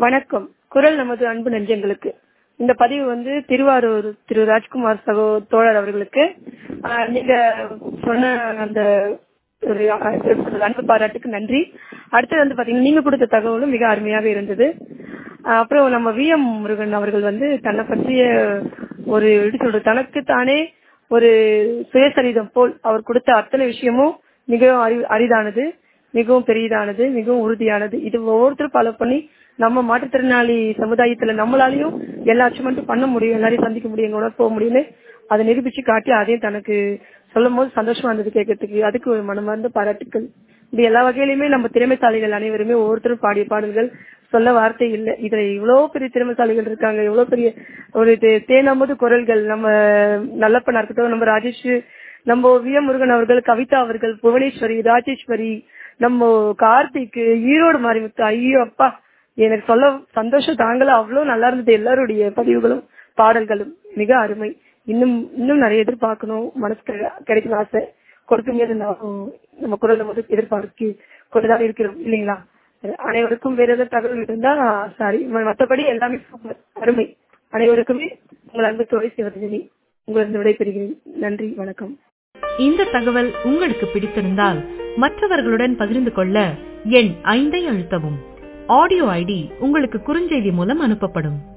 வணக்கம். குரல் நமது அன்பு நெஞ்சங்களுக்கு. இந்த பதிவு திருவாரூர் திரு ராஜ்குமார் தோழர் அவர்களுக்கு நீங்க சொன்ன அந்த ஒரு அன்பு பாராட்டுக்கு நன்றி. அடுத்தது பாத்தீங்கன்னா நீங்க கொடுத்த தகவலும் மிக அருமையாக இருந்தது. அப்புறம் நம்ம வி.எம். முருகன் அவர்கள் தன்னை பற்றிய ஒரு தனக்கு தானே ஒரு சுயசரிதம் போல் அவர் கொடுத்த அத்தனை விஷயமும் மிகவும் அரிதானது, மிகவும் பெரியதானது, மிகவும் உறுதியானது. இது ஒவ்வொருத்தரும் ஃபாலோ பண்ணி நம்ம மாற்றுத்திறனாளி சமுதாயத்துல நம்மளாலையும் எல்லா அச்சீவ்மெண்ட்டும் பண்ண முடியும், எல்லாரையும் சந்திக்க முடியும், எங்களோட போக முடியும்னு அதை நிரூபிச்சு காட்டி அதையும் தனக்கு சொல்லும் போது சந்தோஷமா இருந்தது கேட்கறதுக்கு. அதுக்கு ஒரு மனமார்ந்த பாராட்டுக்கள். இப்படி எல்லா வகையிலுமே நம்ம திறமைசாலிகள் அனைவருமே ஒவ்வொருத்தரும் பாடிய பாடல்கள் சொல்ல வார்த்தை இல்லை. இதுல இவ்வளவு பெரிய திறமைசாலிகள் இருக்காங்க, எவ்வளவு பெரிய ஒரு தேனாமது குரல்கள். நம்ம நல்லப்பனா இருக்கட்டும், நம்ம ராஜேஷ், நம்ம வி.எம். முருகன் அவர்கள், கவிதா அவர்கள், புவனேஸ்வரி, ராஜேஸ்வரி, நம்ம கார்த்திக், ஈரோடு மாரிமுத்து, ஐயோ அப்பா எனக்கு சொல்ல சந்தோஷம் தாங்கல, அவ்வளவு நல்லா இருந்தது. எல்லாருடைய பதிவுகளும் பாடல்களும் மிக அருமை. இன்னும் நிறைய எதிர்பார்க்கணும், மனசுக்கு கிடைக்கணும் ஆசை. கொடுக்குமே நம்ம குரல் எதிர்பார்க்க கொண்டுதான் இருக்கிறோம் இல்லைங்களா? அனைவருக்கும் வேற ஏதாவது தகவல் இருந்தா சாரி, மற்றபடி எல்லாமே அருமை. அனைவருக்குமே உங்கள் அன்பு தோழி சிவரஞ்சனி உங்களிடம் விடைபெறுகிறேன். நன்றி, வணக்கம். இந்த தகவல் உங்களுக்கு பிடித்திருந்தால் மற்றவர்களுடன் பகிர்ந்து கொள்ள எண் 5 அழுத்தவும். ஆடியோ ஐடி உங்களுக்கு குறுஞ்செய்தி மூலம் அனுப்பப்படும்.